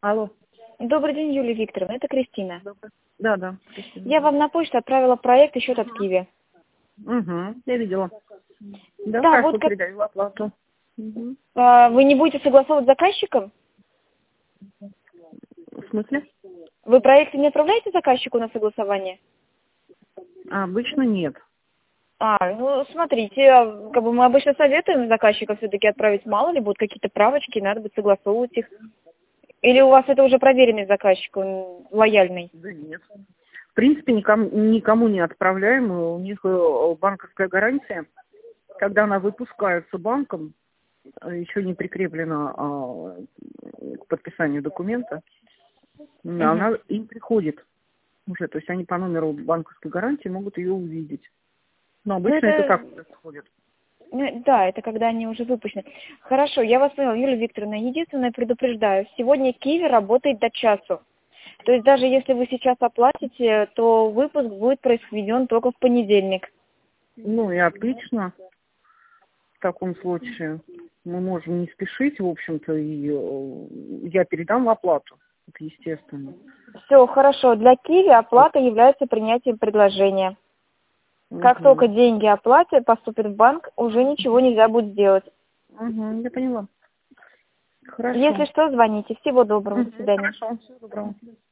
Алло. Добрый день, Юлия Викторовна, это Кристина. Да, да. Кристина. Я вам на почту отправила проект и счет от Киви. Угу, я видела. Да, Да, хорошо, вот как... передаю оплату. Угу. Вы не будете согласовывать с заказчиком? В смысле? Вы проекты не отправляете заказчику на согласование? Обычно нет. Ну, смотрите, как бы мы обычно советуем заказчика все-таки отправить, мало ли будут какие-то правочки, надо будет согласовывать их. Или у вас это уже проверенный заказчик, он лояльный? Да нет. В принципе, никому не отправляем. У них банковская гарантия. Когда она выпускается банком, еще не прикреплена к подписанию документа, она им приходит уже. То есть они по номеру банковской гарантии могут ее увидеть. Но обычно это как происходит? Да, это когда они уже выпущены. Хорошо, я вас поняла, Юлия Викторовна. Единственное, предупреждаю, сегодня Киви работает до часу. То есть даже если вы сейчас оплатите, то выпуск будет произведен только в понедельник. Ну и отлично. В таком случае мы можем не спешить, в общем-то, и я передам в оплату. Это естественно. Все, хорошо. Для Киви оплата является принятием предложения. Как только деньги оплатят, поступят в банк, уже ничего нельзя будет сделать. Я поняла. Хорошо. Если что, звоните. Всего доброго. До свидания. Хорошо. Всего доброго.